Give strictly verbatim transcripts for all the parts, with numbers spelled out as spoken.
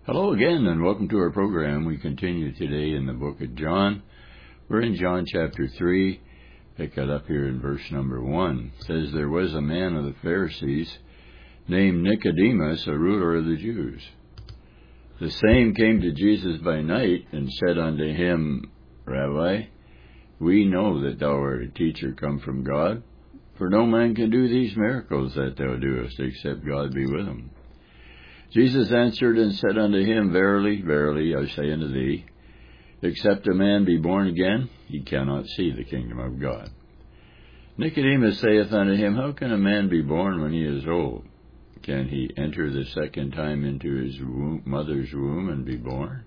Hello again, and welcome to our program. We continue today in the book of John. We're in John chapter three. Pick it up here in verse number one. It says, "There was a man of the Pharisees named Nicodemus, a ruler of the Jews. The same came to Jesus by night and said unto him, Rabbi, we know that thou art a teacher come from God, for no man can do these miracles that thou doest, except God be with him. Jesus answered and said unto him, Verily, verily, I say unto thee, except a man be born again, he cannot see the kingdom of God. Nicodemus saith unto him, How can a man be born when he is old? Can he enter the second time into his womb, mother's womb and be born?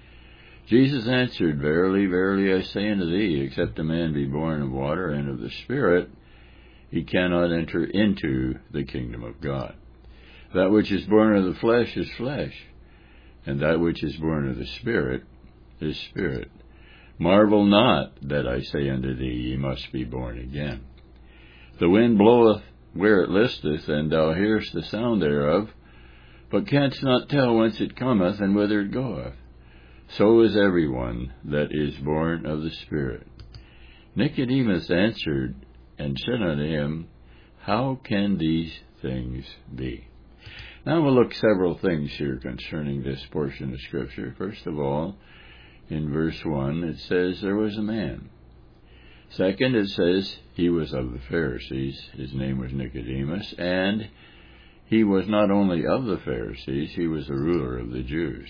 Jesus answered, Verily, verily, I say unto thee, except a man be born of water and of the Spirit, he cannot enter into the kingdom of God. That which is born of the flesh is flesh, and that which is born of the Spirit is spirit. Marvel not that I say unto thee, Ye must be born again. The wind bloweth where it listeth, and thou hearest the sound thereof, but canst not tell whence it cometh and whither it goeth. So is every one that is born of the Spirit. Nicodemus answered and said unto him, How can these things be? Now we'll look several things here concerning this portion of Scripture. First of all, in verse one, it says there was a man. Second, it says he was of the Pharisees. His name was Nicodemus, and he was not only of the Pharisees, he was a ruler of the Jews.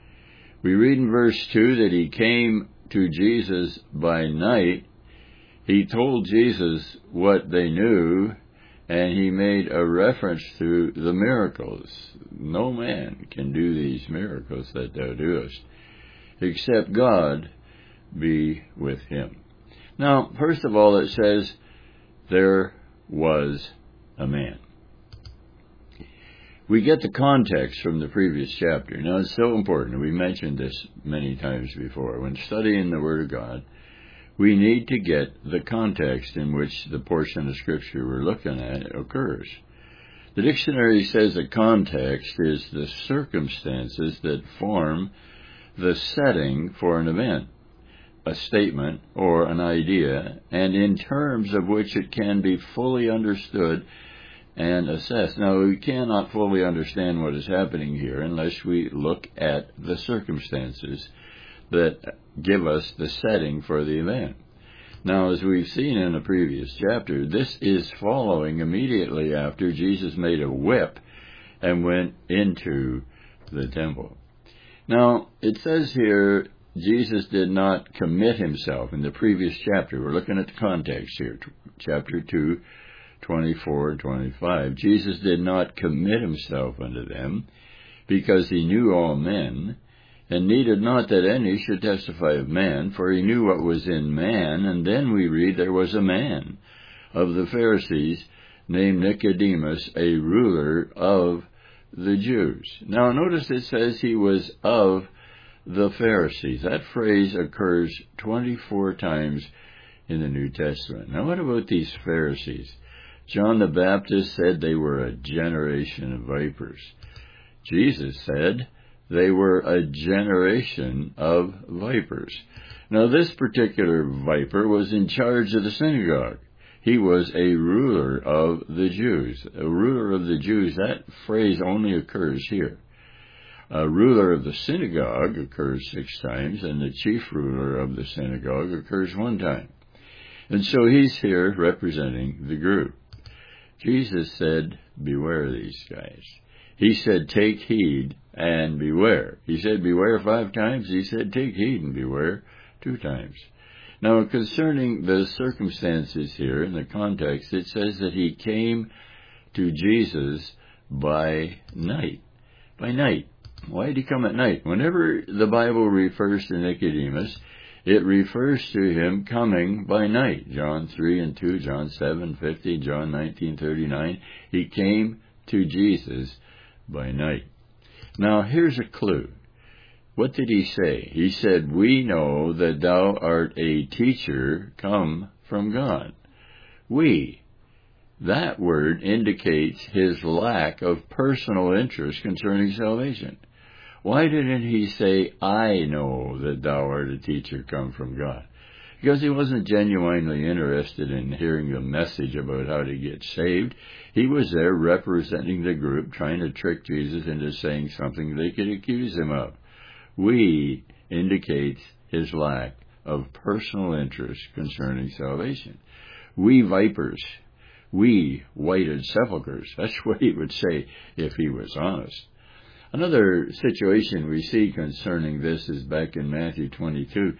We read in verse two that he came to Jesus by night. He told Jesus what they knew, and he made a reference to the miracles. No man can do these miracles that thou doest, except God be with him. Now, first of all, it says, there was a man. We get the context from the previous chapter. Now, it's so important. We mentioned this many times before. When studying the Word of God, we need to get the context in which the portion of Scripture we're looking at occurs. The dictionary says that context is the circumstances that form the setting for an event, a statement, or an idea, and in terms of which it can be fully understood and assessed. Now, we cannot fully understand what is happening here unless we look at the circumstances that give us the setting for the event. Now, as we've seen in a previous chapter, this is following immediately after Jesus made a whip and went into the temple. Now, it says here, Jesus did not commit himself in the previous chapter. We're looking at the context here, chapter two, twenty-four and twenty-five. Jesus did not commit himself unto them, because he knew all men, and needed not that any should testify of man, for he knew what was in man. And then we read, there was a man of the Pharisees named Nicodemus, a ruler of the Jews. Now notice it says he was of the Pharisees. That phrase occurs twenty-four times in the New Testament. Now what about these Pharisees? John the Baptist said they were a generation of vipers. Jesus said they were a generation of vipers. Now, this particular viper was in charge of the synagogue. He was a ruler of the Jews. A ruler of the Jews, that phrase only occurs here. A ruler of the synagogue occurs six times, and the chief ruler of the synagogue occurs one time. And so he's here representing the group. Jesus said, beware these guys. He said, take heed and beware. He said, beware five times. He said, take heed and beware two times. Now, concerning the circumstances here in the context, it says that he came to Jesus by night. By night. Why did he come at night? Whenever the Bible refers to Nicodemus, it refers to him coming by night. John three and two, John seven fifty, John nineteen thirty-nine. He came to Jesus by night. Now, here's a clue. What did he say? He said, we know that thou art a teacher come from God. We. That word indicates his lack of personal interest concerning salvation. Why didn't he say, I know that thou art a teacher come from God? Because he wasn't genuinely interested in hearing a message about how to get saved. He was there representing the group, trying to trick Jesus into saying something they could accuse him of. We indicates his lack of personal interest concerning salvation. We vipers, we whited sepulchres. That's what he would say if he was honest. Another situation we see concerning this is back in Matthew twenty-two,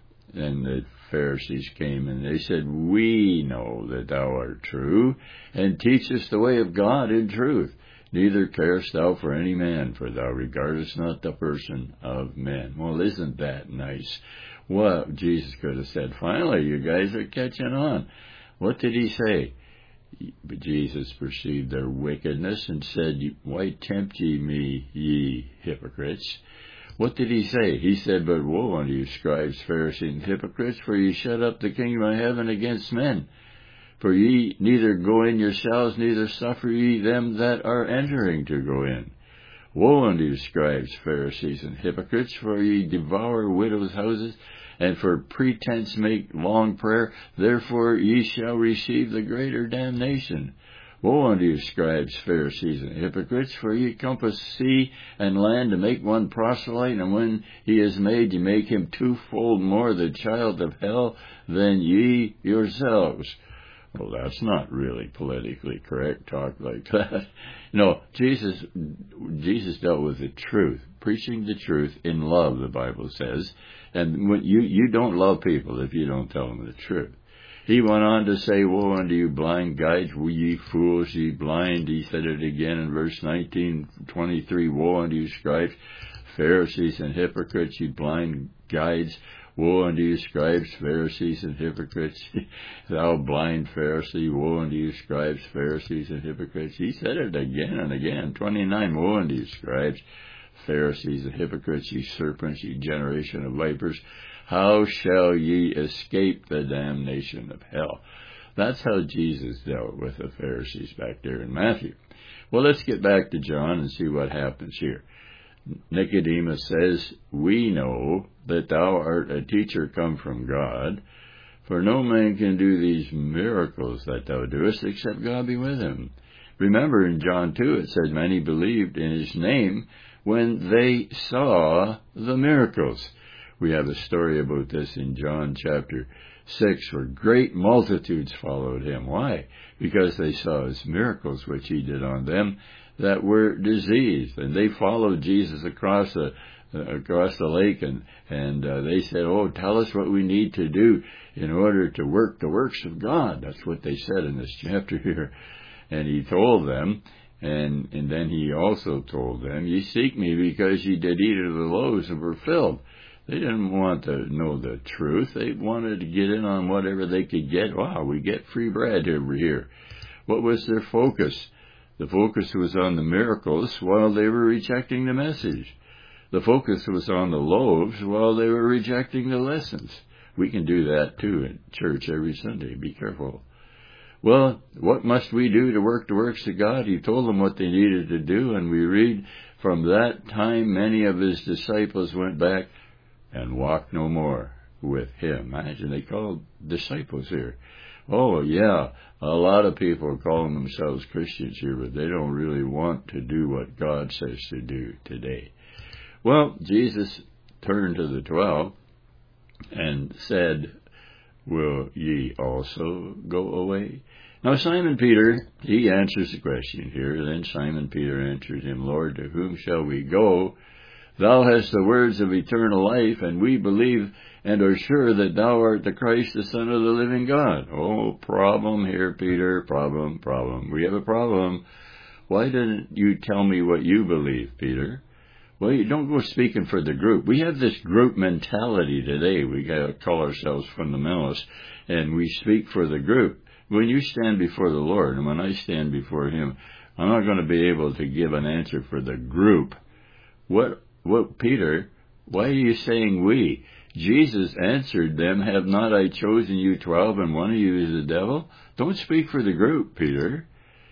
and the Pharisees came and they said, we know that thou art true, and teachest the way of God in truth. Neither carest thou for any man, for thou regardest not the person of men. Well, isn't that nice? Well, Jesus could have said, finally, you guys are catching on. What did he say? But Jesus perceived their wickedness and said, why tempt ye me, ye hypocrites? What did he say? He said, but woe unto you, scribes, Pharisees, and hypocrites, for ye shut up the kingdom of heaven against men. For ye neither go in yourselves, neither suffer ye them that are entering to go in. Woe unto you, scribes, Pharisees, and hypocrites, for ye devour widows' houses, and for pretense make long prayer. Therefore ye shall receive the greater damnation. Woe unto you, scribes, Pharisees, and hypocrites, for ye compass sea and land to make one proselyte, and when he is made, ye make him twofold more the child of hell than ye yourselves. Well, that's not really politically correct talk like that. No, Jesus, Jesus dealt with the truth, preaching the truth in love, the Bible says. And when you, you don't love people if you don't tell them the truth. He went on to say, woe unto you, blind guides, ye fools, ye blind. He said it again in verse nineteen, twenty-three, woe unto you, scribes, Pharisees, and hypocrites, ye blind guides. Woe unto you, scribes, Pharisees, and hypocrites. Thou blind Pharisee, woe unto you, scribes, Pharisees, and hypocrites. He said it again and again. twenty-nine, woe unto you, scribes, Pharisees, and hypocrites, ye serpents, ye generation of vipers. How shall ye escape the damnation of hell? That's how Jesus dealt with the Pharisees back there in Matthew. Well, let's get back to John and see what happens here. Nicodemus says, we know that thou art a teacher come from God, for no man can do these miracles that thou doest except God be with him. Remember in John two it said many believed in his name when they saw the miracles. We have a story about this in John chapter six, where great multitudes followed him. Why? Because they saw his miracles which he did on them that were diseased, and they followed Jesus across the uh, across the lake, and and uh, they said, "Oh, tell us what we need to do in order to work the works of God." That's what they said in this chapter here, and he told them, and and then he also told them, "Ye seek me because ye did eat of the loaves and were filled." They didn't want to know the truth. They wanted to get in on whatever they could get. Wow, we get free bread over here. What was their focus? The focus was on the miracles while they were rejecting the message. The focus was on the loaves while they were rejecting the lessons. We can do that too in church every Sunday. Be careful. Well, what must we do to work the works of God? He told them what they needed to do, and we read, from that time many of his disciples went back and walked no more with him. Imagine, they called disciples here. Oh, yeah, a lot of people are calling themselves Christians here, but they don't really want to do what God says to do today. Well, Jesus turned to the twelve and said, will ye also go away? Now Simon Peter, he answers the question here. Then Simon Peter answered him, Lord, to whom shall we go? Thou hast the words of eternal life, and we believe and are sure that thou art the Christ, the Son of the living God. Oh, problem here, Peter, problem, problem. We have a problem. Why didn't you tell me what you believe, Peter? Well, you don't go speaking for the group. We have this group mentality today. We got to call ourselves fundamentalists, and we speak for the group. When you stand before the Lord, and when I stand before him, I'm not going to be able to give an answer for the group. What, what, Peter, why are you saying we? Jesus answered them, have not I chosen you twelve, and one of you is the devil? Don't speak for the group, Peter.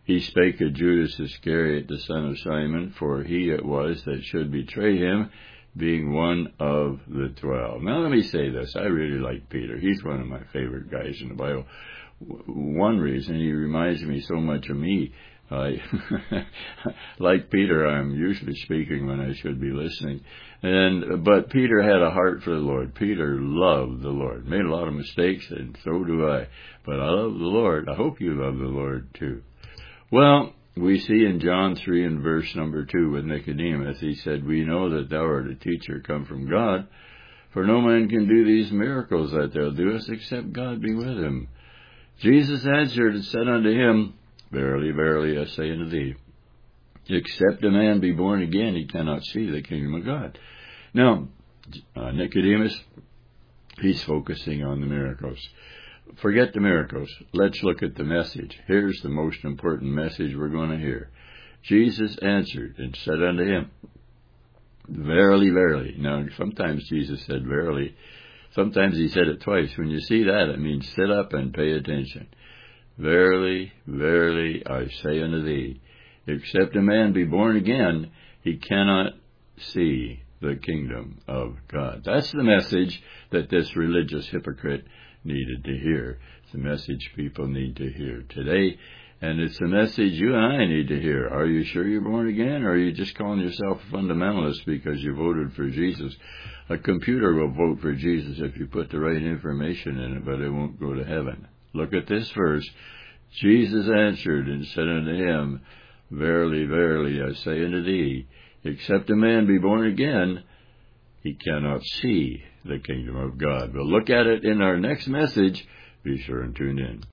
He spake of Judas Iscariot, the son of Simon, for he it was that should betray him, being one of the twelve. Now let me say this. I really like Peter. He's one of my favorite guys in the Bible. One reason, he reminds me so much of me. I, like Peter, I'm usually speaking when I should be listening. And but Peter had a heart for the Lord. Peter loved the Lord. Made a lot of mistakes, and so do I. But I love the Lord. I hope you love the Lord too. Well, we see in John three and verse number two with Nicodemus, he said, "We know that thou art a teacher come from God, for no man can do these miracles that thou doest, except God be with him." Jesus answered and said unto him, "Verily, verily, I say unto thee, except a man be born again, he cannot see the kingdom of God." Now, uh, Nicodemus, he's focusing on the miracles. Forget the miracles. Let's look at the message. Here's the most important message we're going to hear. Jesus answered and said unto him, "Verily, verily." Now, sometimes Jesus said verily. Sometimes he said it twice. When you see that, it means sit up and pay attention. "Verily, verily, I say unto thee, except a man be born again, he cannot see the kingdom of God." That's the message that this religious hypocrite needed to hear. It's the message people need to hear today, and it's the message you and I need to hear. Are you sure you're born again, or are you just calling yourself a fundamentalist because you voted for Jesus? A computer will vote for Jesus if you put the right information in it, but it won't go to heaven. Look at this verse. Jesus answered and said unto him, "Verily, verily, I say unto thee, except a man be born again, he cannot see the kingdom of God." We'll look at it in our next message. Be sure and tune in.